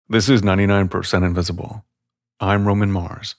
This is 99% Invisible. I'm Roman Mars.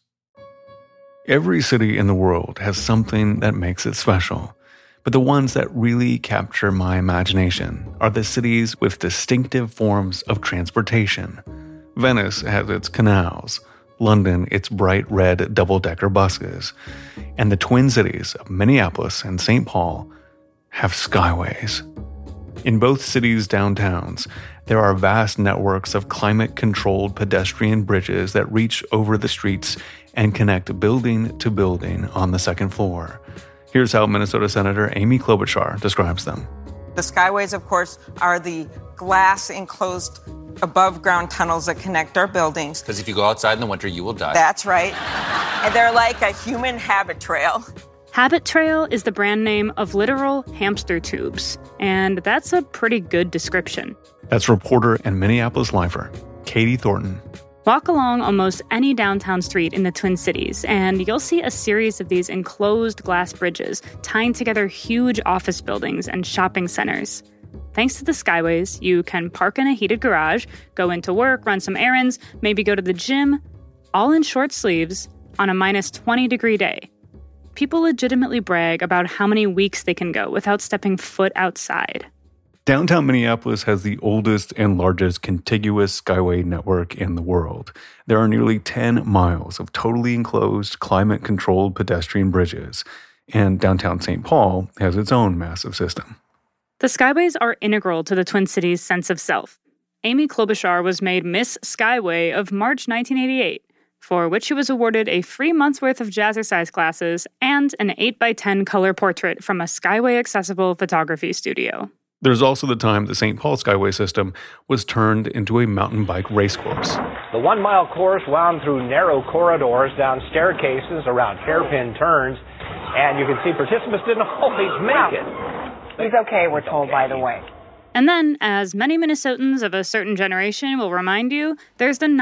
Every city in the world has something that makes it special, but the ones that really capture my imagination are the cities with distinctive forms of transportation. Venice has its canals, London its bright red double-decker buses, and the twin cities of Minneapolis and St. Paul have skyways. In both cities' downtowns, there are vast networks of climate-controlled pedestrian bridges that reach over the streets and connect building to building on the second floor. Here's how Minnesota Senator Amy Klobuchar describes them. The skyways, of course, are the glass-enclosed above-ground tunnels that connect our buildings. Because if you go outside in the winter, you will die. That's right. And they're like a human habit trail. Habit Trail is the brand name of literal hamster tubes, and that's a pretty good description. That's reporter and Minneapolis lifer, Katie Thornton. Walk along almost any downtown street in the Twin Cities, and you'll see a series of these enclosed glass bridges tying together huge office buildings and shopping centers. Thanks to the skyways, you can park in a heated garage, go into work, run some errands, maybe go to the gym, all in short sleeves on a minus 20-degree day. People legitimately brag about how many weeks they can go without stepping foot outside. Downtown Minneapolis has the oldest and largest contiguous skyway network in the world. There are nearly 10 miles of totally enclosed, climate-controlled pedestrian bridges, and downtown St. Paul has its own massive system. The skyways are integral to the Twin Cities' sense of self. Amy Klobuchar was made Miss Skyway of March 1988. For which she was awarded a free month's worth of jazzercise classes and an 8x10 color portrait from a Skyway-accessible photography studio. There's also the time the St. Paul Skyway system was turned into a mountain bike race course. The 1-mile course wound through narrow corridors, down staircases, around hairpin turns, and you can see participants didn't always make it. He's okay, we're told, by the way. And then, as many Minnesotans of a certain generation will remind you, there's the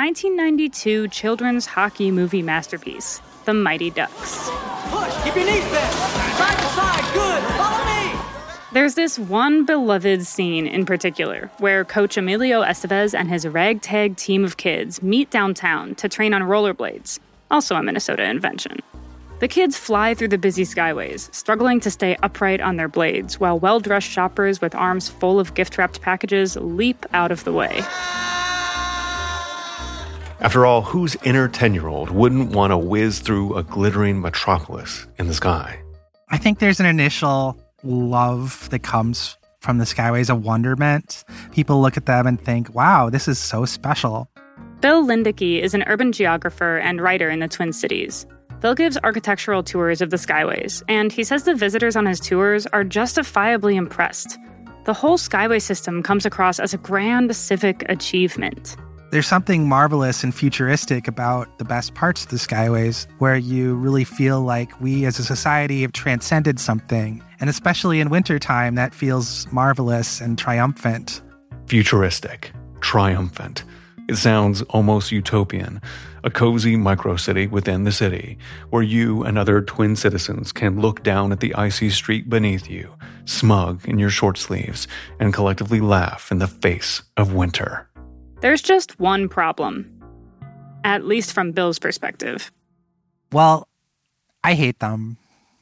1992 children's hockey movie masterpiece, The Mighty Ducks. Push, keep your knees bent. Side to side, good, follow me. There's this one beloved scene in particular, where Coach Emilio Estevez and his ragtag team of kids meet downtown to train on rollerblades, also a Minnesota invention. The kids fly through the busy skyways, struggling to stay upright on their blades, while well-dressed shoppers with arms full of gift-wrapped packages leap out of the way. After all, whose inner 10-year-old wouldn't want to whiz through a glittering metropolis in the sky? I think there's an initial love that comes from the skyways of wonderment. People look at them and think, wow, this is so special. Bill Lindicke is an urban geographer and writer in the Twin Cities. Bill gives architectural tours of the skyways, and he says the visitors on his tours are justifiably impressed. The whole skyway system comes across as a grand civic achievement. There's something marvelous and futuristic about the best parts of the skyways, where you really feel like we as a society have transcended something. And especially in wintertime, that feels marvelous and triumphant. Futuristic, triumphant. It sounds almost utopian. A cozy micro-city within the city, where you and other twin citizens can look down at the icy street beneath you, smug in your short sleeves, and collectively laugh in the face of winter. There's just one problem. At least from Bill's perspective. Well, I hate them.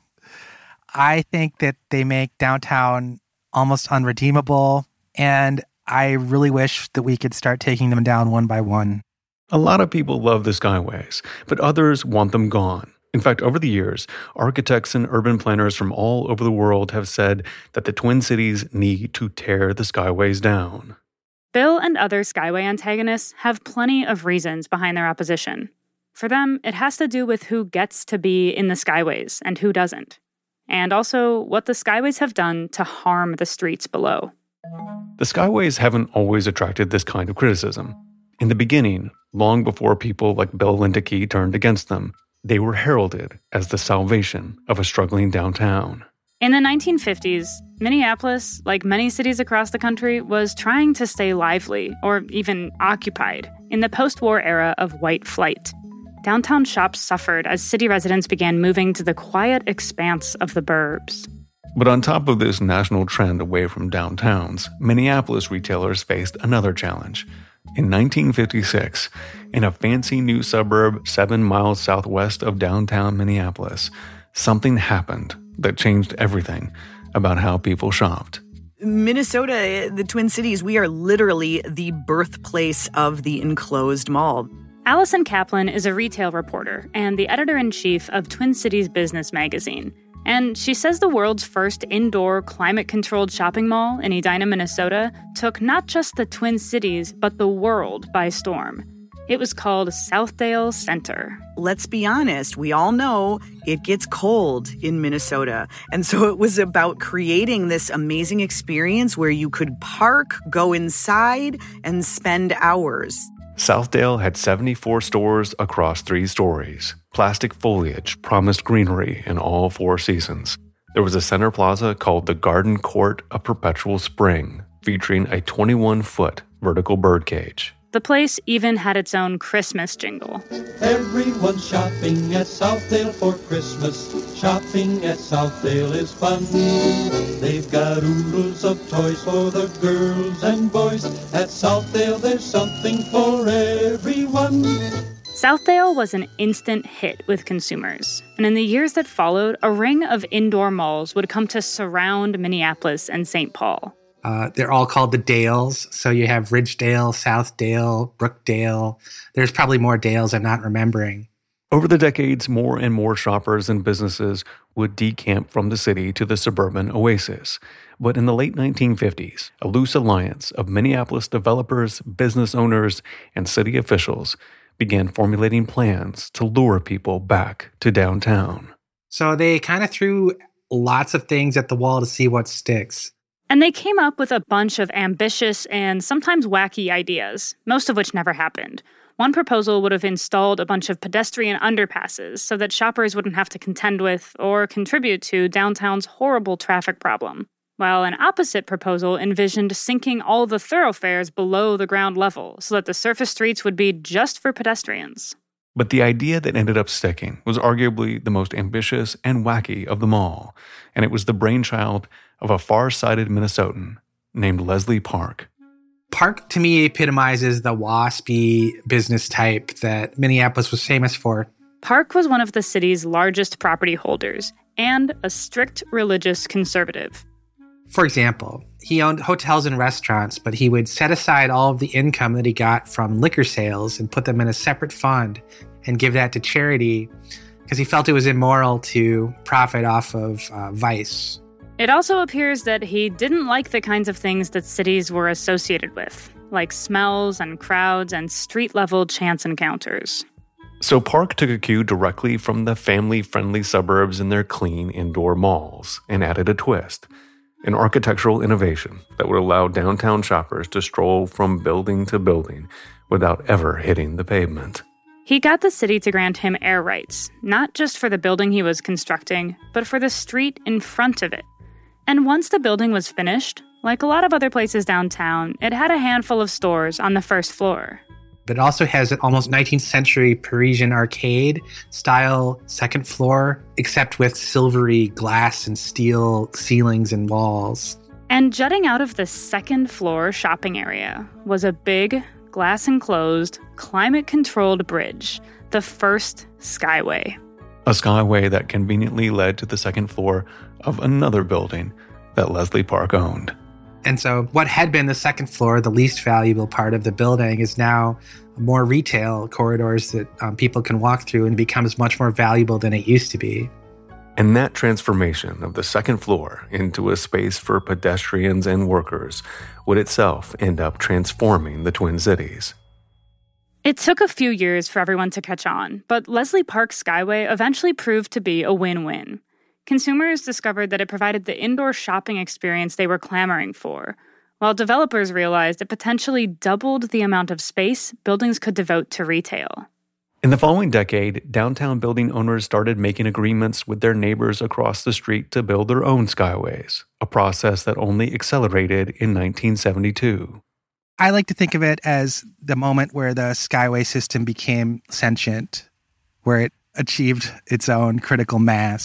I think that they make downtown almost unredeemable, and I really wish that we could start taking them down one by one. A lot of people love the skyways, but others want them gone. In fact, over the years, architects and urban planners from all over the world have said that the Twin Cities need to tear the skyways down. Bill and other skyway antagonists have plenty of reasons behind their opposition. For them, it has to do with who gets to be in the skyways and who doesn't. And also what the skyways have done to harm the streets below. The skyways haven't always attracted this kind of criticism. In the beginning, long before people like Bill Lindicke turned against them, they were heralded as the salvation of a struggling downtown. In the 1950s, Minneapolis, like many cities across the country, was trying to stay lively, or even occupied, in the post-war era of white flight. Downtown shops suffered as city residents began moving to the quiet expanse of the burbs. But on top of this national trend away from downtowns, Minneapolis retailers faced another challenge: In 1956, in a fancy new suburb 7 miles southwest of downtown Minneapolis, something happened that changed everything about how people shopped. Minnesota, the Twin Cities, we are literally the birthplace of the enclosed mall. Allison Kaplan is a retail reporter and the editor-in-chief of Twin Cities Business Magazine. And she says the world's first indoor climate-controlled shopping mall in Edina, Minnesota, took not just the Twin Cities, but the world by storm. It was called Southdale Center. Let's be honest, we all know it gets cold in Minnesota. And so it was about creating this amazing experience where you could park, go inside, and spend hours. Southdale had 74 stores across 3 stories. Plastic foliage promised greenery in all 4 seasons. There was a center plaza called the Garden Court of Perpetual Spring, featuring a 21-foot vertical birdcage. The place even had its own Christmas jingle. Everyone's shopping at Southdale for Christmas. Shopping at Southdale is fun. They've got oodles of toys for the girls and boys. At Southdale there's something for everyone. Southdale was an instant hit with consumers. And in the years that followed, a ring of indoor malls would come to surround Minneapolis and St. Paul. They're all called the Dales. So you have Ridgedale, Southdale, Brookdale. There's probably more Dales I'm not remembering. Over the decades, more and more shoppers and businesses would decamp from the city to the suburban oasis. But in the late 1950s, a loose alliance of Minneapolis developers, business owners, and city officials began formulating plans to lure people back to downtown. So they kind of threw lots of things at the wall to see what sticks. And they came up with a bunch of ambitious and sometimes wacky ideas, most of which never happened. One proposal would have installed a bunch of pedestrian underpasses so that shoppers wouldn't have to contend with or contribute to downtown's horrible traffic problem, while an opposite proposal envisioned sinking all the thoroughfares below the ground level so that the surface streets would be just for pedestrians. But the idea that ended up sticking was arguably the most ambitious and wacky of them all, and it was the brainchild of a far-sighted Minnesotan named Leslie Park. Park, to me, epitomizes the waspy business type that Minneapolis was famous for. Park was one of the city's largest property holders and a strict religious conservative. For example, he owned hotels and restaurants, but he would set aside all of the income that he got from liquor sales and put them in a separate fund and give that to charity because he felt it was immoral to profit off of vice. It also appears that he didn't like the kinds of things that cities were associated with, like smells and crowds and street-level chance encounters. So Park took a cue directly from the family-friendly suburbs and their clean indoor malls and added a twist, an architectural innovation that would allow downtown shoppers to stroll from building to building without ever hitting the pavement. He got the city to grant him air rights, not just for the building he was constructing, but for the street in front of it. And once the building was finished, like a lot of other places downtown, it had a handful of stores on the first floor. But it also has an almost 19th century Parisian arcade style second floor, except with silvery glass and steel ceilings and walls. And jutting out of the second floor shopping area was a big, glass-enclosed, climate-controlled bridge, the first Skyway. A skyway that conveniently led to the second floor of another building that Leslie Park owned. And so what had been the second floor, the least valuable part of the building, is now more retail corridors that people can walk through and becomes much more valuable than it used to be. And that transformation of the second floor into a space for pedestrians and workers would itself end up transforming the Twin Cities. It took a few years for everyone to catch on, but Leslie Park Skyway eventually proved to be a win-win. Consumers discovered that it provided the indoor shopping experience they were clamoring for, while developers realized it potentially doubled the amount of space buildings could devote to retail. In the following decade, downtown building owners started making agreements with their neighbors across the street to build their own skyways, a process that only accelerated in 1972. I like to think of it as the moment where the Skyway system became sentient, where it achieved its own critical mass.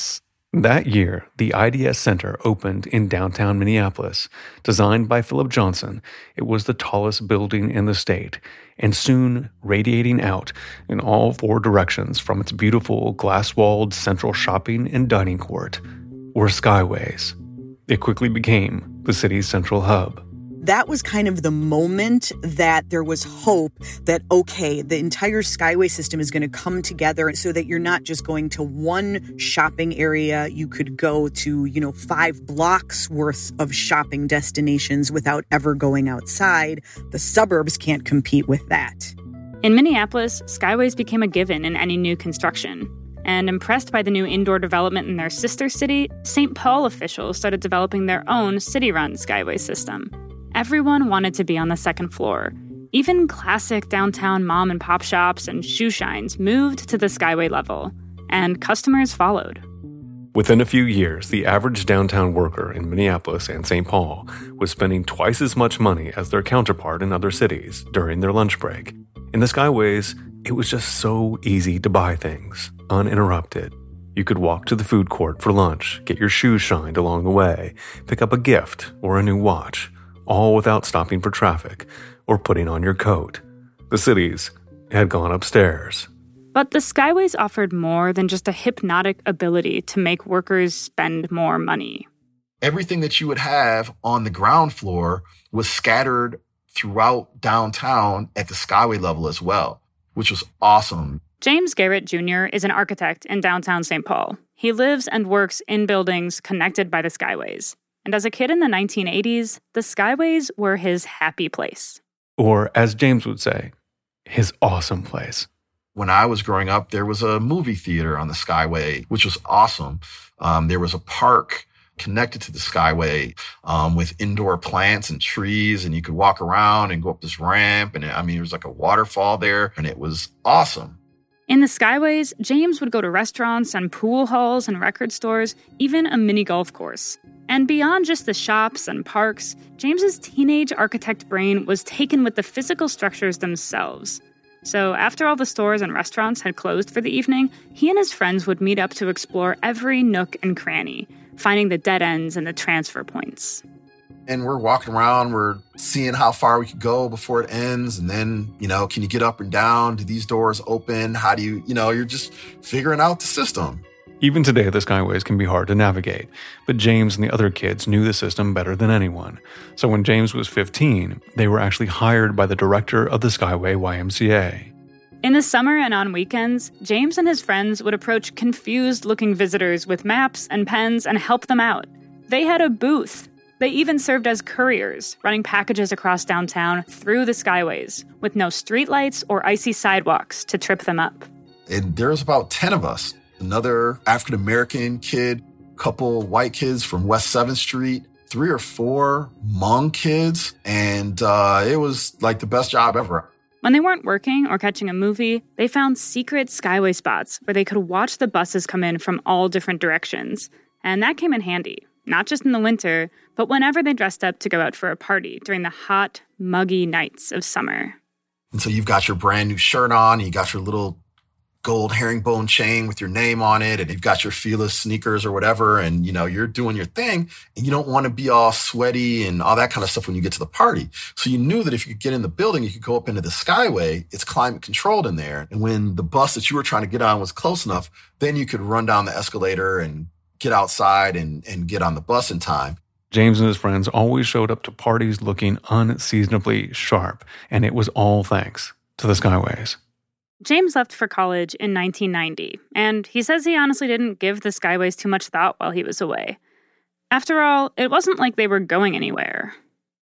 That year, the IDS Center opened in downtown Minneapolis. Designed by Philip Johnson, it was the tallest building in the state, and soon radiating out in all four directions from its beautiful glass-walled central shopping and dining court were Skyways. It quickly became the city's central hub. That was kind of the moment that there was hope that, okay, the entire Skyway system is going to come together so that you're not just going to one shopping area. You could go to, 5 blocks worth of shopping destinations without ever going outside. The suburbs can't compete with that. In Minneapolis, Skyways became a given in any new construction. And impressed by the new indoor development in their sister city, St. Paul officials started developing their own city-run Skyway system. Everyone wanted to be on the second floor. Even classic downtown mom-and-pop shops and shoe shines moved to the Skyway level, and customers followed. Within a few years, the average downtown worker in Minneapolis and St. Paul was spending twice as much money as their counterpart in other cities during their lunch break. In the Skyways, it was just so easy to buy things, uninterrupted. You could walk to the food court for lunch, get your shoes shined along the way, pick up a gift or a new watch, all without stopping for traffic or putting on your coat. The cities had gone upstairs. But the Skyways offered more than just a hypnotic ability to make workers spend more money. Everything that you would have on the ground floor was scattered throughout downtown at the Skyway level as well, which was awesome. James Garrett Jr. is an architect in downtown St. Paul. He lives and works in buildings connected by the Skyways. And as a kid in the 1980s, the Skyways were his happy place. Or, as James would say, his awesome place. When I was growing up, there was a movie theater on the Skyway, which was awesome. There was a park connected to the Skyway with indoor plants and trees, and you could walk around and go up this ramp. And there was like a waterfall there, and it was awesome. In the Skyways, James would go to restaurants and pool halls and record stores, even a mini golf course. And beyond just the shops and parks, James's teenage architect brain was taken with the physical structures themselves. So after all the stores and restaurants had closed for the evening, he and his friends would meet up to explore every nook and cranny, finding the dead ends and the transfer points. And we're walking around, we're seeing how far we could go before it ends. And then, can you get up and down? Do these doors open? How do you, you're just figuring out the system. Even today, the Skyways can be hard to navigate, but James and the other kids knew the system better than anyone. So when James was 15, they were actually hired by the director of the Skyway YMCA. In the summer and on weekends, James and his friends would approach confused-looking visitors with maps and pens and help them out. They had a booth. They even served as couriers, running packages across downtown through the Skyways, with no streetlights or icy sidewalks to trip them up. And there was about 10 of us. Another African-American kid, couple white kids from West 7th Street, 3 or 4 Hmong kids, and it was like the best job ever. When they weren't working or catching a movie, they found secret Skyway spots where they could watch the buses come in from all different directions. And that came in handy, not just in the winter, but whenever they dressed up to go out for a party during the hot, muggy nights of summer. And so you've got your brand new shirt on, you got your little gold herringbone chain with your name on it, and you've got your Fila sneakers or whatever, and you're doing your thing, and you don't want to be all sweaty and all that kind of stuff when you get to the party. So you knew that if you could get in the building, you could go up into the Skyway. It's climate controlled in there. And when the bus that you were trying to get on was close enough, then you could run down the escalator and get outside and get on the bus in time. James and his friends always showed up to parties looking unseasonably sharp, and it was all thanks to the Skyways. James left for college in 1990, and he says he honestly didn't give the Skyways too much thought while he was away. After all, it wasn't like they were going anywhere.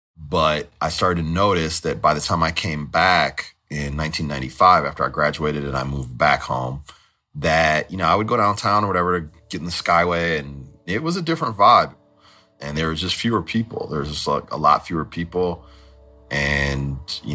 But I started to notice that by the time I came back in 1995, after I graduated and I moved back home, that, I would go downtown or whatever to get in the Skyway, and it was a different vibe. And there was just fewer people. There was just a lot fewer people, and,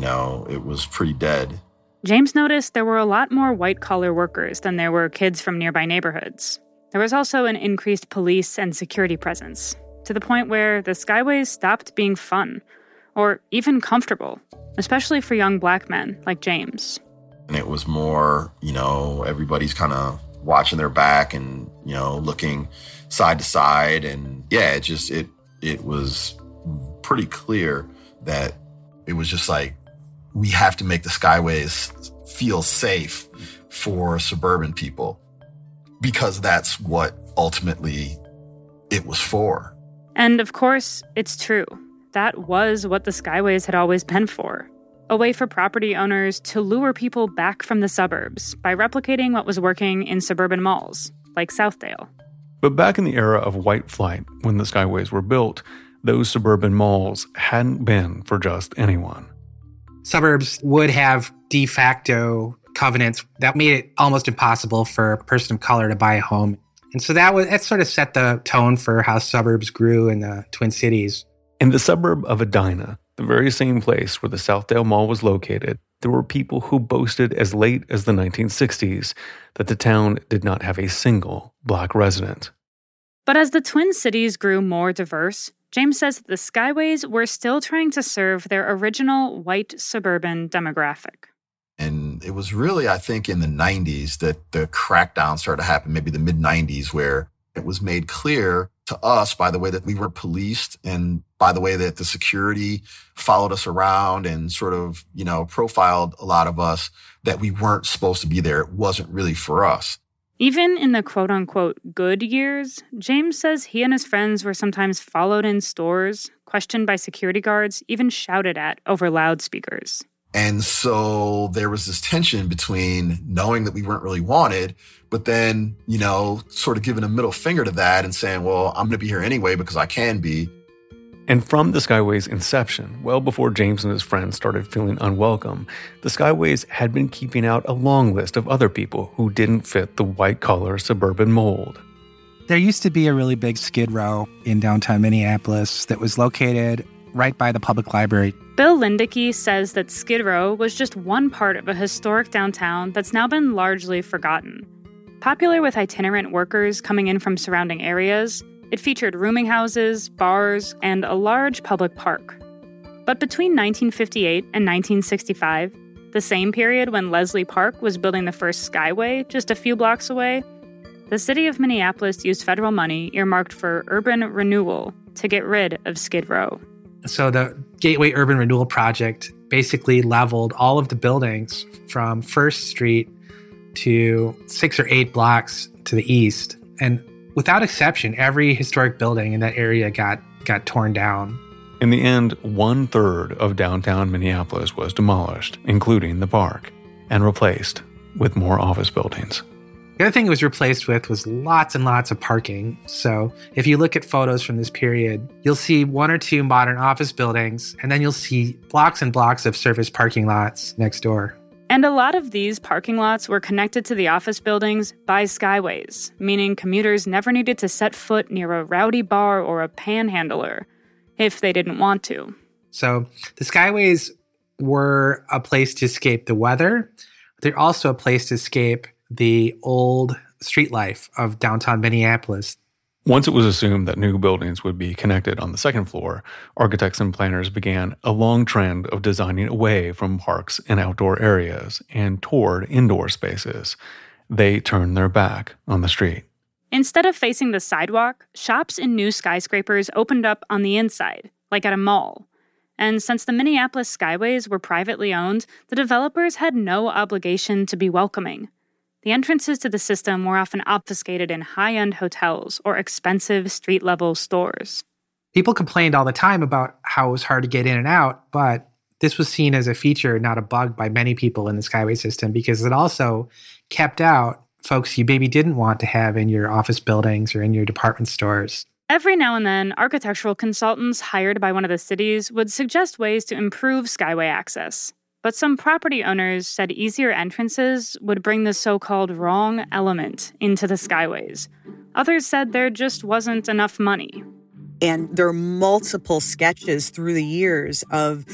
it was pretty dead. James noticed there were a lot more white-collar workers than there were kids from nearby neighborhoods. There was also an increased police and security presence, to the point where the Skyways stopped being fun, or even comfortable, especially for young black men like James. And it was more, everybody's kind of watching their back and, looking side to side. And yeah, it was pretty clear that it was just like, we have to make the Skyways feel safe for suburban people, because that's what ultimately it was for. And of course, it's true. That was what the Skyways had always been for. A way for property owners to lure people back from the suburbs by replicating what was working in suburban malls, like Southdale. But back in the era of white flight, when the Skyways were built, those suburban malls hadn't been for just anyone. Suburbs would have de facto covenants that made it almost impossible for a person of color to buy a home. And so that sort of set the tone for how suburbs grew in the Twin Cities. In the suburb of Edina, the very same place where the Southdale Mall was located, there were people who boasted as late as the 1960s that the town did not have a single Black resident. But as the Twin Cities grew more diverse, James says that the Skyways were still trying to serve their original white suburban demographic. And it was really, I think, in the 90s that the crackdown started to happen, maybe the mid-90s, where it was made clear to us by the way that we were policed and by the way that the security followed us around and sort of, profiled a lot of us, that we weren't supposed to be there. It wasn't really for us. Even in the quote-unquote good years, James says he and his friends were sometimes followed in stores, questioned by security guards, even shouted at over loudspeakers. And so there was this tension between knowing that we weren't really wanted, but then, sort of giving a middle finger to that and saying, well, I'm going to be here anyway because I can be. And from the Skyways' inception, well before James and his friends started feeling unwelcome, the Skyways had been keeping out a long list of other people who didn't fit the white-collar suburban mold. There used to be a really big Skid Row in downtown Minneapolis that was located right by the public library. Bill Lindicky says that Skid Row was just one part of a historic downtown that's now been largely forgotten. Popular with itinerant workers coming in from surrounding areas, it featured rooming houses, bars, and a large public park. But between 1958 and 1965, the same period when Leslie Park was building the first Skyway just a few blocks away, the city of Minneapolis used federal money earmarked for urban renewal to get rid of Skid Row. So the Gateway Urban Renewal Project basically leveled all of the buildings from First Street to 6 or 8 blocks to the east. And without exception, every historic building in that area got torn down. In the end, 1/3 of downtown Minneapolis was demolished, including the park, and replaced with more office buildings. The other thing it was replaced with was lots and lots of parking. So if you look at photos from this period, you'll see 1 or 2 modern office buildings, and then you'll see blocks and blocks of surface parking lots next door. And a lot of these parking lots were connected to the office buildings by Skyways, meaning commuters never needed to set foot near a rowdy bar or a panhandler if they didn't want to. So the Skyways were a place to escape the weather. They're also a place to escape the old street life of downtown Minneapolis. Once it was assumed that new buildings would be connected on the second floor, architects and planners began a long trend of designing away from parks and outdoor areas and toward indoor spaces. They turned their back on the street. Instead of facing the sidewalk, shops in new skyscrapers opened up on the inside, like at a mall. And since the Minneapolis Skyways were privately owned, the developers had no obligation to be welcoming. The entrances to the system were often obfuscated in high-end hotels or expensive street-level stores. People complained all the time about how it was hard to get in and out, but this was seen as a feature, not a bug, by many people in the Skyway system because it also kept out folks you maybe didn't want to have in your office buildings or in your department stores. Every now and then, architectural consultants hired by one of the cities would suggest ways to improve Skyway access. But some property owners said easier entrances would bring the so-called wrong element into the Skyways. Others said there just wasn't enough money. And there are multiple sketches through the years of,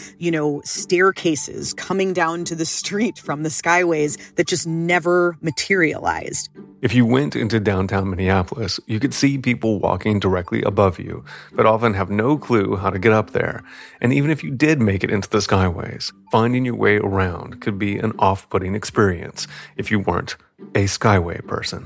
staircases coming down to the street from the Skyways that just never materialized. If you went into downtown Minneapolis, you could see people walking directly above you, but often have no clue how to get up there. And even if you did make it into the Skyways, finding your way around could be an off-putting experience if you weren't a Skyway person.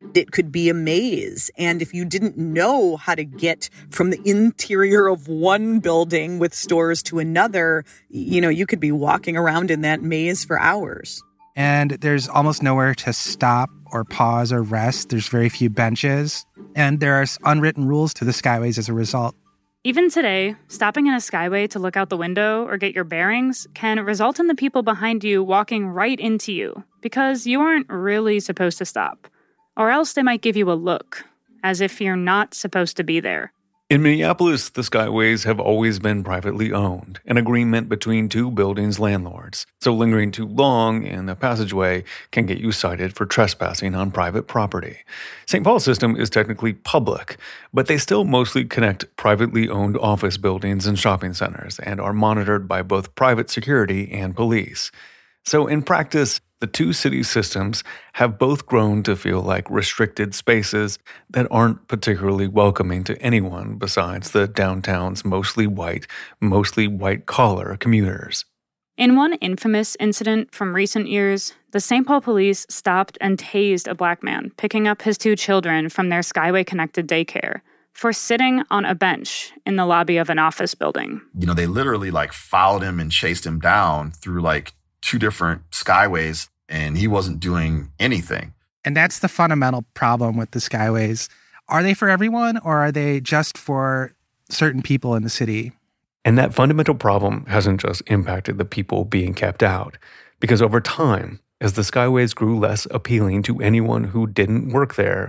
It could be a maze. And if you didn't know how to get from the interior of one building with stores to another, you could be walking around in that maze for hours. And there's almost nowhere to stop or pause or rest. There's very few benches. And there are unwritten rules to the Skyways as a result. Even today, stopping in a Skyway to look out the window or get your bearings can result in the people behind you walking right into you because you aren't really supposed to stop. Or else they might give you a look, as if you're not supposed to be there. In Minneapolis, the Skyways have always been privately owned, an agreement between two buildings' landlords. So lingering too long in the passageway can get you cited for trespassing on private property. St. Paul's system is technically public, but they still mostly connect privately owned office buildings and shopping centers and are monitored by both private security and police. So in practice, the two city systems have both grown to feel like restricted spaces that aren't particularly welcoming to anyone besides the downtown's mostly white-collar commuters. In one infamous incident from recent years, the St. Paul police stopped and tased a black man picking up his two children from their Skyway-connected daycare for sitting on a bench in the lobby of an office building. They literally followed him and chased him down through two different Skyways, and he wasn't doing anything. And that's the fundamental problem with the Skyways. Are they for everyone, or are they just for certain people in the city? And that fundamental problem hasn't just impacted the people being kept out, because over time, as the Skyways grew less appealing to anyone who didn't work there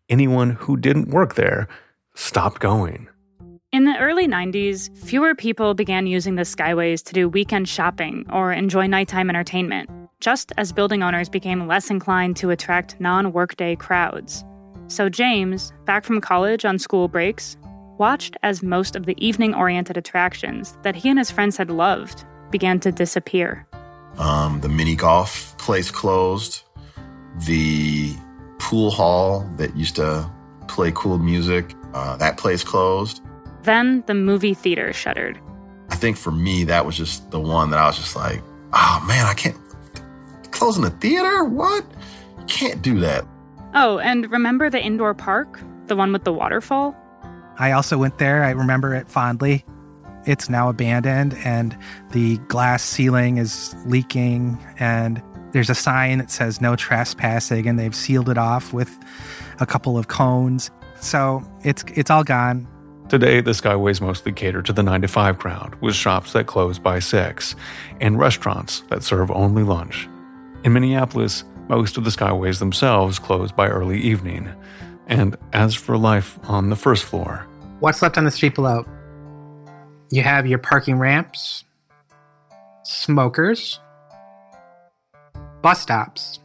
stopped going. In the early 90s, fewer people began using the Skyways to do weekend shopping or enjoy nighttime entertainment, just as building owners became less inclined to attract non-workday crowds. So James, back from college on school breaks, watched as most of the evening-oriented attractions that he and his friends had loved began to disappear. The mini golf place closed. The pool hall that used to play cool music, that place closed. Then the movie theater shuttered. I think for me, that was just the one that I was just like, oh man, I can't. Closing the theater? What? You can't do that. Oh, and remember the indoor park? The one with the waterfall? I also went there. I remember it fondly. It's now abandoned, and the glass ceiling is leaking, and there's a sign that says no trespassing, and they've sealed it off with a couple of cones. So it's all gone. Today, the Skyways mostly cater to the 9-to-5 crowd, with shops that close by 6, and restaurants that serve only lunch. In Minneapolis, most of the Skyways themselves close by early evening. And as for life on the first floor... What's left on the street below? You have your parking ramps, smokers, bus stops.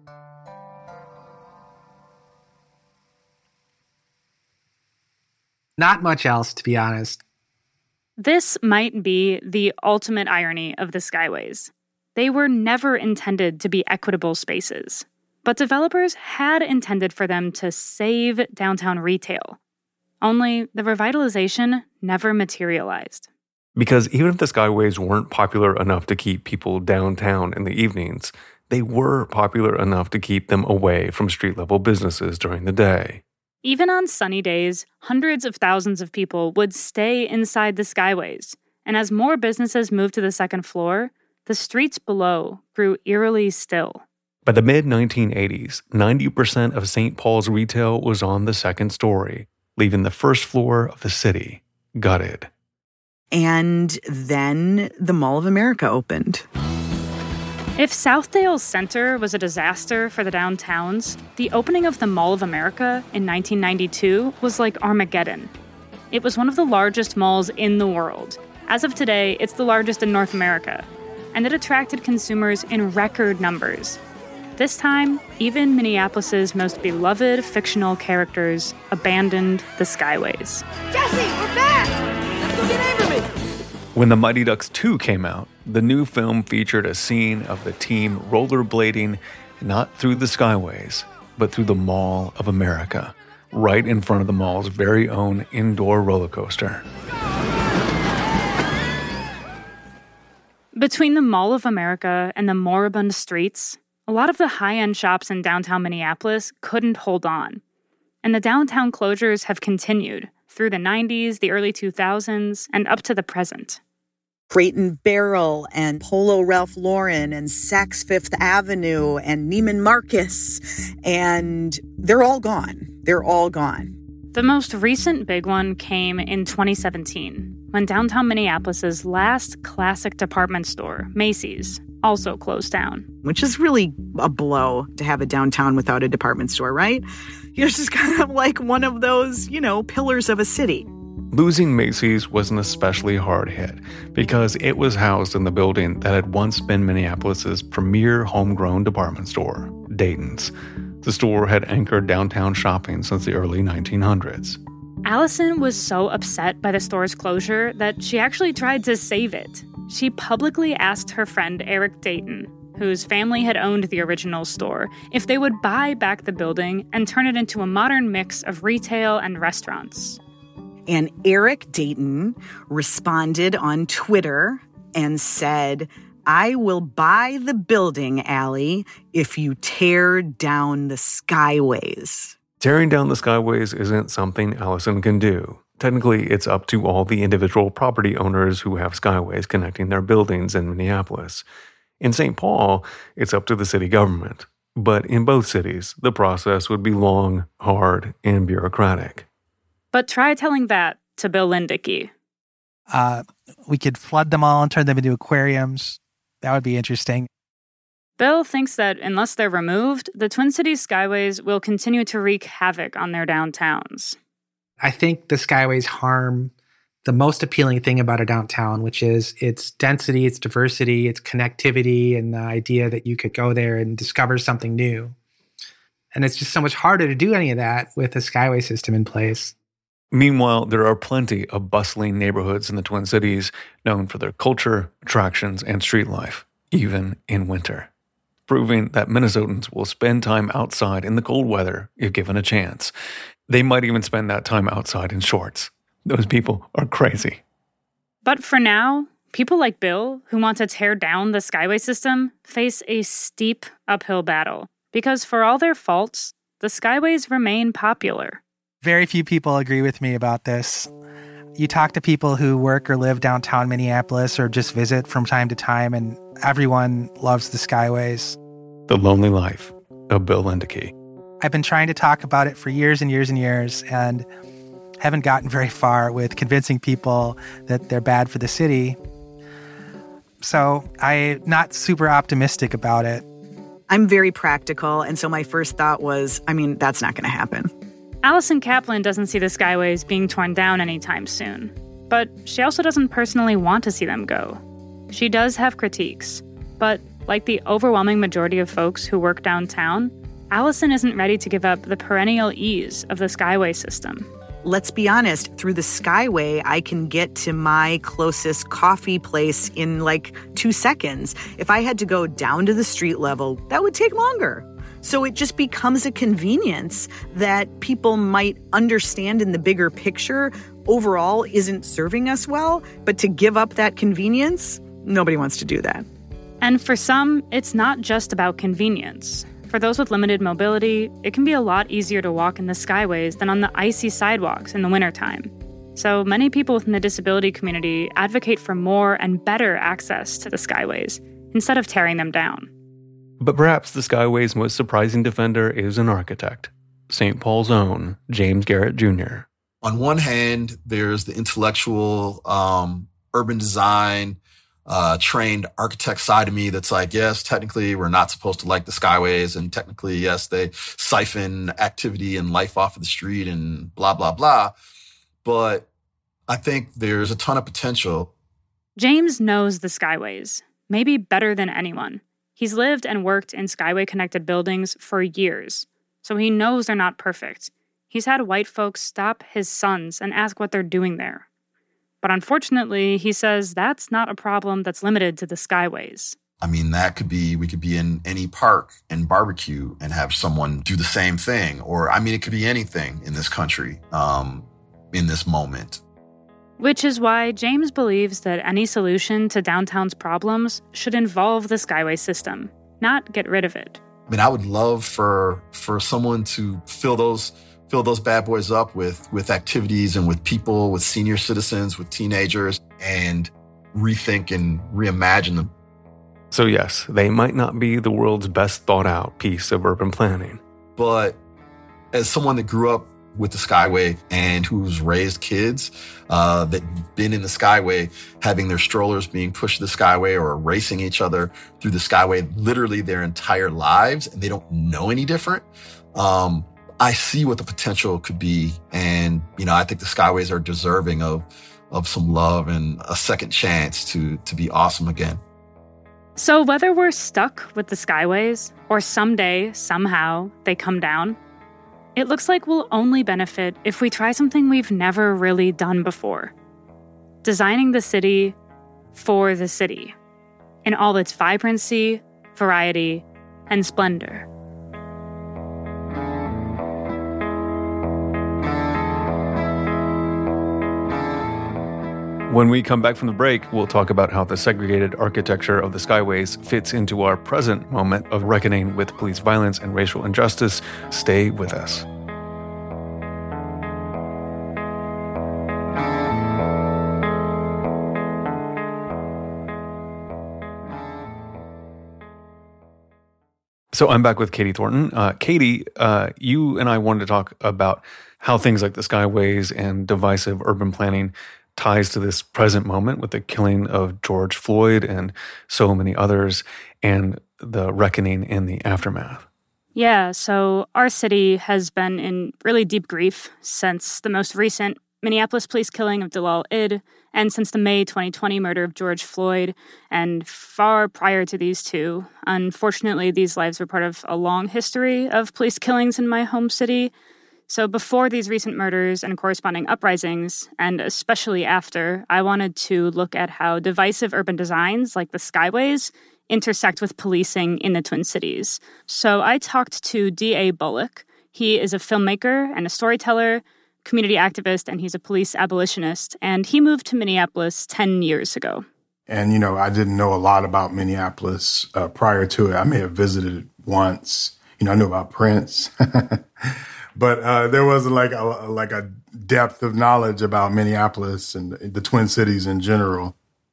Not much else, to be honest. This might be the ultimate irony of the Skyways. They were never intended to be equitable spaces, but developers had intended for them to save downtown retail. Only the revitalization never materialized. Because even if the Skyways weren't popular enough to keep people downtown in the evenings, they were popular enough to keep them away from street-level businesses during the day. Even on sunny days, hundreds of thousands of people would stay inside the Skyways, and as more businesses moved to the second floor, the streets below grew eerily still. By the mid-1980s, 90% of St. Paul's retail was on the second story, leaving the first floor of the city gutted. And then the Mall of America opened. If Southdale's center was a disaster for the downtowns, the opening of the Mall of America in 1992 was like Armageddon. It was one of the largest malls in the world. As of today, it's the largest in North America, and it attracted consumers in record numbers. This time, even Minneapolis's most beloved fictional characters abandoned the Skyways. Jesse, we're back! Let's go get Amberman! When The Mighty Ducks 2 came out, the new film featured a scene of the team rollerblading not through the Skyways, but through the Mall of America, right in front of the mall's very own indoor roller coaster. Between the Mall of America and the moribund streets, a lot of the high-end shops in downtown Minneapolis couldn't hold on. And the downtown closures have continued through the 90s, the early 2000s, and up to the present. Crate and Barrel and Polo Ralph Lauren and Saks Fifth Avenue and Neiman Marcus. And they're all gone. They're all gone. The most recent big one came in 2017, when downtown Minneapolis's last classic department store, Macy's, also closed down. Which is really a blow to have a downtown without a department store, right? It's just kind of like one of those, pillars of a city. Losing Macy's was an especially hard hit because it was housed in the building that had once been Minneapolis's premier homegrown department store, Dayton's. The store had anchored downtown shopping since the early 1900s. Allison was so upset by the store's closure that she actually tried to save it. She publicly asked her friend Eric Dayton, whose family had owned the original store, if they would buy back the building and turn it into a modern mix of retail and restaurants. And Eric Dayton responded on Twitter and said, "I will buy the building, Allie, if you tear down the Skyways." Tearing down the Skyways isn't something Allison can do. Technically, it's up to all the individual property owners who have Skyways connecting their buildings in Minneapolis. In St. Paul, it's up to the city government. But in both cities, the process would be long, hard, and bureaucratic. But try telling that to Bill Lindicky. We could flood them all and turn them into aquariums. That would be interesting. Bill thinks that unless they're removed, the Twin Cities Skyways will continue to wreak havoc on their downtowns. I think the Skyways harm the most appealing thing about a downtown, which is its density, its diversity, its connectivity, and the idea that you could go there and discover something new. And it's just so much harder to do any of that with a Skyway system in place. Meanwhile, there are plenty of bustling neighborhoods in the Twin Cities known for their culture, attractions, and street life, even in winter, proving that Minnesotans will spend time outside in the cold weather if given a chance. They might even spend that time outside in shorts. Those people are crazy. But for now, people like Bill, who want to tear down the Skyway system, face a steep uphill battle. Because for all their faults, the Skyways remain popular. Very few people agree with me about this. You talk to people who work or live downtown Minneapolis or just visit from time to time, and everyone loves the Skyways. The Lonely Life of Bill Lindicky. I've been trying to talk about it for years and years and years, and haven't gotten very far with convincing people that they're bad for the city. So I'm not super optimistic about it. I'm very practical, and so my first thought was, that's not going to happen. Allison Kaplan doesn't see the Skyways being torn down anytime soon. But she also doesn't personally want to see them go. She does have critiques. But like the overwhelming majority of folks who work downtown, Allison isn't ready to give up the perennial ease of the Skyway system. Let's be honest, through the Skyway, I can get to my closest coffee place in 2 seconds. If I had to go down to the street level, that would take longer. So it just becomes a convenience that people might understand in the bigger picture overall isn't serving us well. But to give up that convenience, nobody wants to do that. And for some, it's not just about convenience. For those with limited mobility, it can be a lot easier to walk in the Skyways than on the icy sidewalks in the wintertime. So many people within the disability community advocate for more and better access to the Skyways instead of tearing them down. But perhaps the Skyway's most surprising defender is an architect, St. Paul's own James Garrett Jr. On one hand, there's the intellectual, urban design, trained architect side of me that's like, yes, technically we're not supposed to like the Skyways, and technically, yes, they siphon activity and life off of the street and blah, blah, blah. But I think there's a ton of potential. James knows the Skyways, maybe better than anyone. He's lived and worked in Skyway-connected buildings for years, so he knows they're not perfect. He's had white folks stop his sons and ask what they're doing there. But unfortunately, he says that's not a problem that's limited to the Skyways. That could be, we could be in any park and barbecue and have someone do the same thing. Or, it could be anything in this country, in this moment. Which is why James believes that any solution to downtown's problems should involve the Skyway system. not get rid of it. I mean, I would love for someone to fill those bad boys up with activities and with people, with senior citizens, with teenagers, and rethink and reimagine them. So yes, they might not be the world's best thought out piece of urban planning. But as someone that grew up with the Skyway and who's raised kids that been in the Skyway, having their strollers being pushed to the Skyway or racing each other through the Skyway literally their entire lives, and they don't know any different, I see what the potential could be. And, I think the Skyways are deserving of some love and a second chance to be awesome again. So whether we're stuck with the Skyways or someday, somehow, they come down, it looks like we'll only benefit if we try something we've never really done before. Designing the city for the city, in all its vibrancy, variety, and splendor. When we come back from the break, we'll talk about how the segregated architecture of the Skyways fits into our present moment of reckoning with police violence and racial injustice. Stay with us. So I'm back with Katie Thornton. Katie, you and I wanted to talk about how things like the Skyways and divisive urban planning ties to this present moment with the killing of George Floyd and so many others and the reckoning in the aftermath. Yeah, so our city has been in really deep grief since the most recent Minneapolis police killing of Dalal Id and since the May 2020 murder of George Floyd and far prior to these two. Unfortunately, these lives were part of a long history of police killings in my home city. So before these recent murders and corresponding uprisings, and especially after, I wanted to look at how divisive urban designs like the Skyways intersect with policing in the Twin Cities. So I talked to D.A. Bullock. He is a filmmaker and a storyteller, community activist, and he's a police abolitionist. And he moved to Minneapolis 10 years ago. And, I didn't know a lot about Minneapolis prior to it. I may have visited it once. I knew about Prince. But there wasn't like a depth of knowledge about Minneapolis and the Twin Cities in general.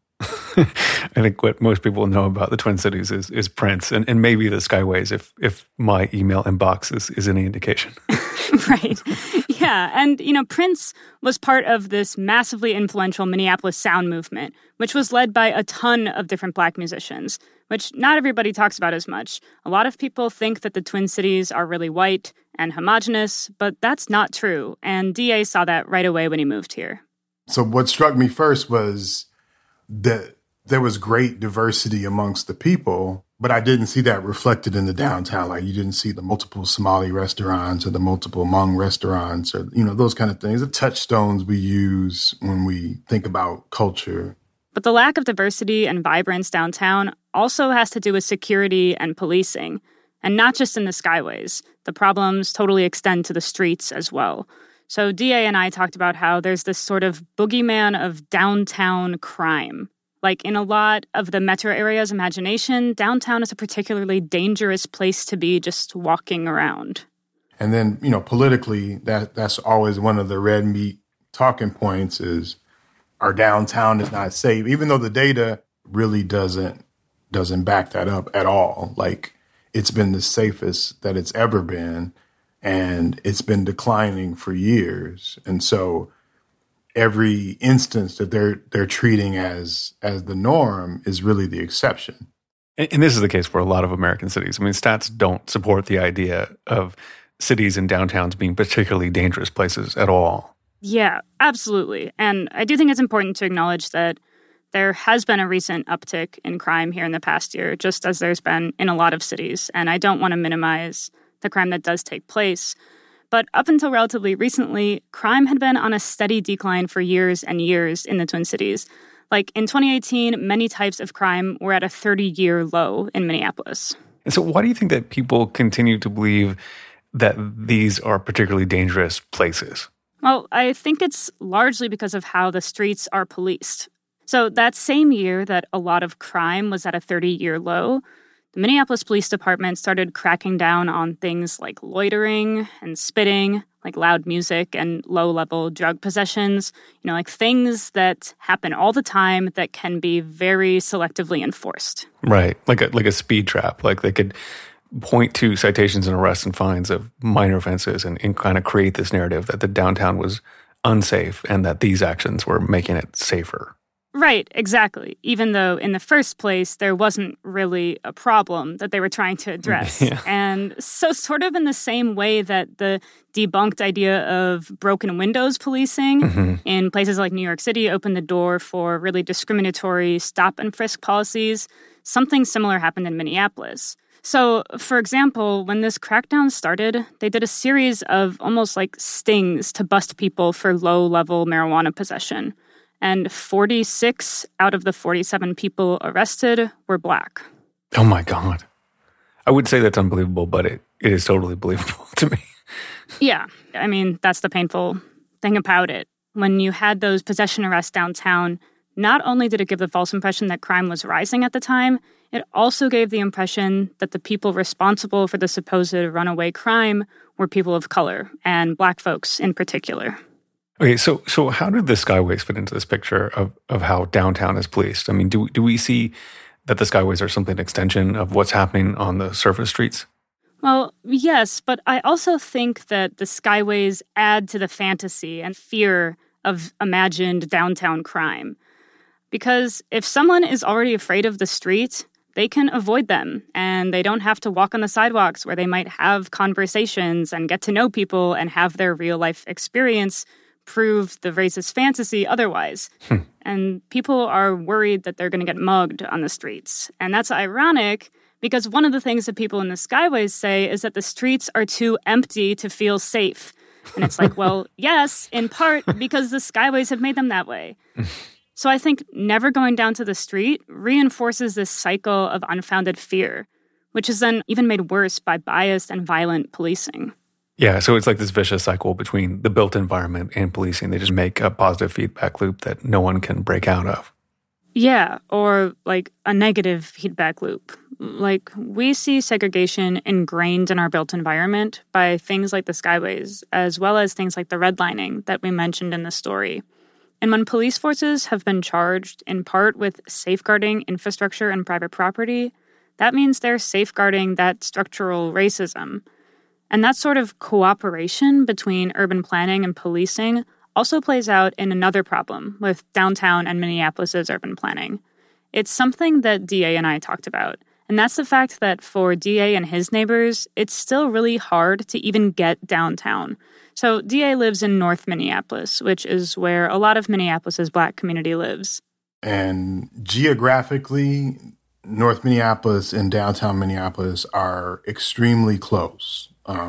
I think what most people know about the Twin Cities is Prince and maybe the Skyways, if my email inbox is any indication. Right. Yeah. And, Prince was part of this massively influential Minneapolis sound movement, which was led by a ton of different Black musicians, which not everybody talks about as much. A lot of people think that the Twin Cities are really white and homogenous, but that's not true. And D.A. saw that right away when he moved here. So what struck me first was that there was great diversity amongst the people, but I didn't see that reflected in the downtown. Like you didn't see the multiple Somali restaurants or the multiple Hmong restaurants or, those kind of things, the touchstones we use when we think about culture. But the lack of diversity and vibrance downtown also has to do with security and policing, and not just in the Skyways. The problems totally extend to the streets as well. So D.A. and I talked about how there's this sort of boogeyman of downtown crime. Like in a lot of the metro area's imagination, downtown is a particularly dangerous place to be just walking around. And then, politically, that's always one of the red meat talking points is our downtown is not safe, even though the data really doesn't back that up at all. Like it's been the safest that it's ever been, and it's been declining for years. And so every instance that they're treating as the norm is really the exception. And this is the case for a lot of American cities. I mean, stats don't support the idea of cities and downtowns being particularly dangerous places at all. Yeah, absolutely. And I do think it's important to acknowledge that there has been a recent uptick in crime here in the past year, just as there's been in a lot of cities. And I don't want to minimize the crime that does take place. But up until relatively recently, crime had been on a steady decline for years and years in the Twin Cities. Like in 2018, many types of crime were at a 30-year low in Minneapolis. And so why do you think that people continue to believe that these are particularly dangerous places? Well, I think it's largely because of how the streets are policed. So that same year that a lot of crime was at a 30-year low, the Minneapolis Police Department started cracking down on things like loitering and spitting, like loud music and low-level drug possessions, like things that happen all the time that can be very selectively enforced. Right, like a speed trap. Like they could point to citations and arrests and fines of minor offenses and kind of create this narrative that the downtown was unsafe and that these actions were making it safer. Right, exactly. Even though in the first place, there wasn't really a problem that they were trying to address. Yeah. And so sort of in the same way that the debunked idea of broken windows policing in places like New York City opened the door for really discriminatory stop and frisk policies, something similar happened in Minneapolis. So, for example, when this crackdown started, they did a series of almost like stings to bust people for low-level marijuana possession. And 46 out of the 47 people arrested were Black. Oh my God. I would say that's unbelievable, but it is totally believable to me. Yeah. I mean, that's the painful thing about it. When you had those possession arrests downtown, not only did it give the false impression that crime was rising at the time, it also gave the impression that the people responsible for the supposed runaway crime were people of color, and Black folks in particular. Okay, so how did the Skyways fit into this picture of how downtown is policed? I mean, do we see that the Skyways are simply an extension of what's happening on the surface streets? Well, yes, but I also think that the Skyways add to the fantasy and fear of imagined downtown crime. Because if someone is already afraid of the street, they can avoid them, and they don't have to walk on the sidewalks where they might have conversations and get to know people and have their real-life experience prove the racist fantasy otherwise. And people are worried that they're going to get mugged on the streets. And that's ironic because one of the things that people in the Skyways say is that the streets are too empty to feel safe. And it's like, well, yes, in part because the Skyways have made them that way. So I think never going down to the street reinforces this cycle of unfounded fear, which is then even made worse by biased and violent policing. Yeah, so it's like this vicious cycle between the built environment and policing. They just make a positive feedback loop that no one can break out of. Yeah, or like a negative feedback loop. Like we see segregation ingrained in our built environment by things like the Skyways, as well as things like the redlining that we mentioned in the story. And when police forces have been charged in part with safeguarding infrastructure and private property, that means they're safeguarding that structural racism. And that sort of cooperation between urban planning and policing also plays out in another problem with downtown and Minneapolis's urban planning. It's something that DA and I talked about, and that's the fact that for DA and his neighbors, it's still really hard to even get downtown. So DA lives in North Minneapolis, which is where a lot of Minneapolis's Black community lives. And geographically, North Minneapolis and downtown Minneapolis are extremely close.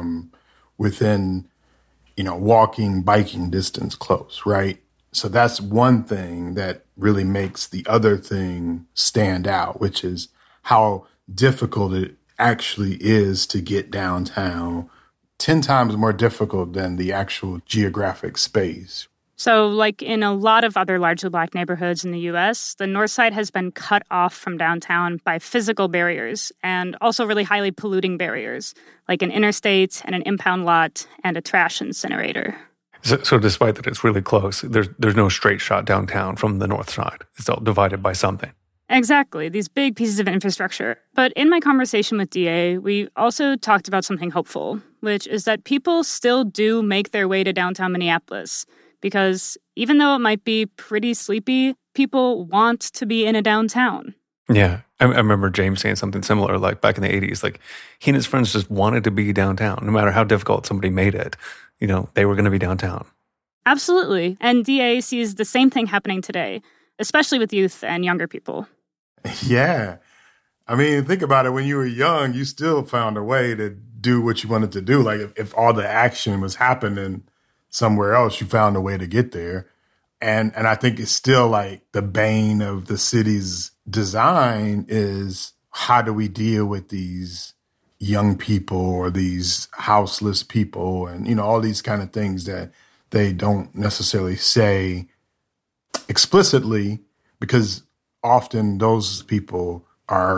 Within, walking, biking distance close, right? So that's one thing that really makes the other thing stand out, which is how difficult it actually is to get downtown, 10 times more difficult than the actual geographic space. So, like in a lot of other largely Black neighborhoods in the U.S., the North Side has been cut off from downtown by physical barriers and also really highly polluting barriers, like an interstate and an impound lot and a trash incinerator. So despite that it's really close, there's no straight shot downtown from the North Side. It's all divided by something. Exactly, these big pieces of infrastructure. But in my conversation with DA, we also talked about something hopeful, which is that people still do make their way to downtown Minneapolis. Because even though it might be pretty sleepy, people want to be in a downtown. Yeah. I remember James saying something similar, like back in the 80s, like he and his friends just wanted to be downtown. No matter how difficult somebody made it, they were going to be downtown. Absolutely. And DA sees the same thing happening today, especially with youth and younger people. Yeah. I mean, think about it. When you were young, you still found a way to do what you wanted to do. Like if all the action was happening somewhere else, you found a way to get there. And I think it's still like the bane of the city's design is how do we deal with these young people or these houseless people and, all these kind of things that they don't necessarily say explicitly because often those people are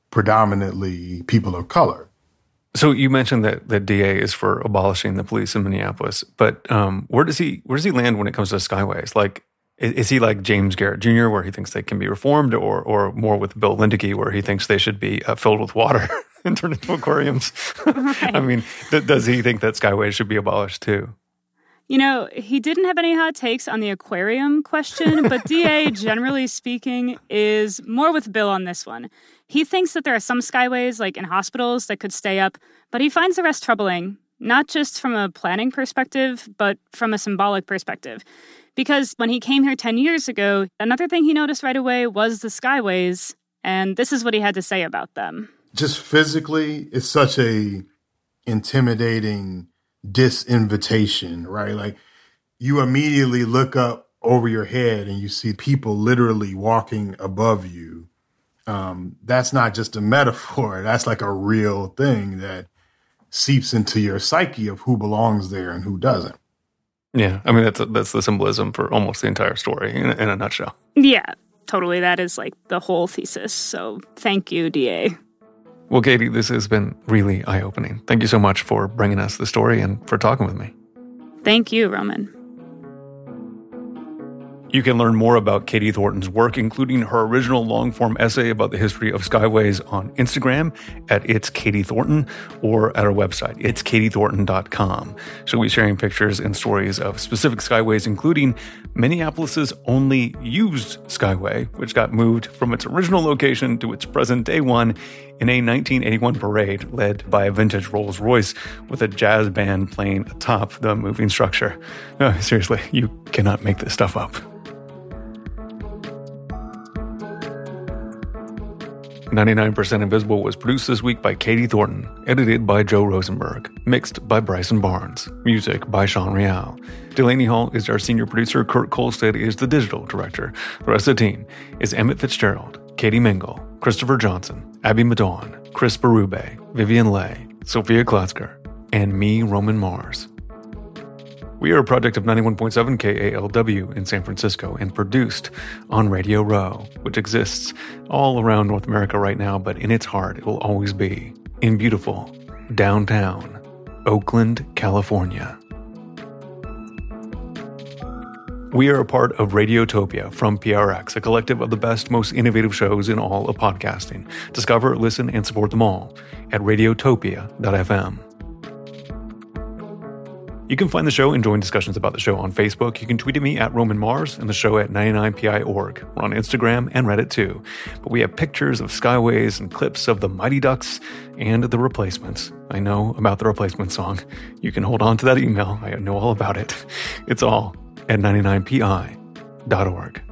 predominantly people of color. So you mentioned that the DA is for abolishing the police in Minneapolis, but where does he land when it comes to skyways? Like, is he like James Garrett Jr., where he thinks they can be reformed, or more with Bill Lindeke, where he thinks they should be filled with water and turned into aquariums? Right. I mean, does he think that skyways should be abolished too? You know, he didn't have any hot takes on the aquarium question, but DA, generally speaking, is more with Bill on this one. He thinks that there are some skyways, like in hospitals, that could stay up, but he finds the rest troubling, not just from a planning perspective, but from a symbolic perspective. Because when he came here 10 years ago, another thing he noticed right away was the skyways, and this is what he had to say about them. Just physically, it's such a intimidating disinvitation, right? Like, you immediately look up over your head and you see people literally walking above you. That's not just a metaphor. That's like a real thing that seeps into your psyche of who belongs there and who doesn't. Yeah, I mean, that's the symbolism for almost the entire story in a nutshell. Yeah, totally. That is like the whole thesis. So thank you, DA. Well, Katie, this has been really eye-opening. Thank you so much for bringing us the story and for talking with me. Thank you, Roman. You can learn more about Katie Thornton's work, including her original long-form essay about the history of skyways, on Instagram at It's Katie Thornton, or at our website, itskatiethornton.com. She'll be sharing pictures and stories of specific skyways, including Minneapolis's only used skyway, which got moved from its original location to its present-day one in a 1981 parade led by a vintage Rolls-Royce with a jazz band playing atop the moving structure. No, seriously, you cannot make this stuff up. 99% Invisible was produced this week by Katie Thornton, edited by Joe Rosenberg, mixed by Bryson Barnes, music by Sean Real. Delaney Hall is our senior producer, Kurt Kolstad is the digital director. The rest of the team is Emmett Fitzgerald, Katie Mingle, Christopher Johnson, Abby Madon, Chris Berube, Vivian Leigh, Sophia Klotzker, and me, Roman Mars. We are a project of 91.7 KALW in San Francisco and produced on Radio Row, which exists all around North America right now, but in its heart, it will always be in beautiful downtown Oakland, California. We are a part of Radiotopia from PRX, a collective of the best, most innovative shows in all of podcasting. Discover, listen, and support them all at radiotopia.fm. You can find the show and join discussions about the show on Facebook. You can tweet at me at Roman Mars and the show at 99pi.org. We're on Instagram and Reddit too. But we have pictures of skyways and clips of the Mighty Ducks and the Replacements. I know about the Replacement song. You can hold on to that email. I know all about it. It's all at 99pi.org.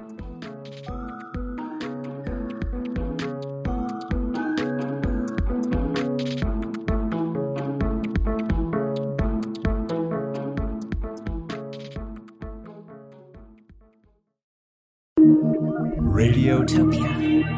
Radiotopia.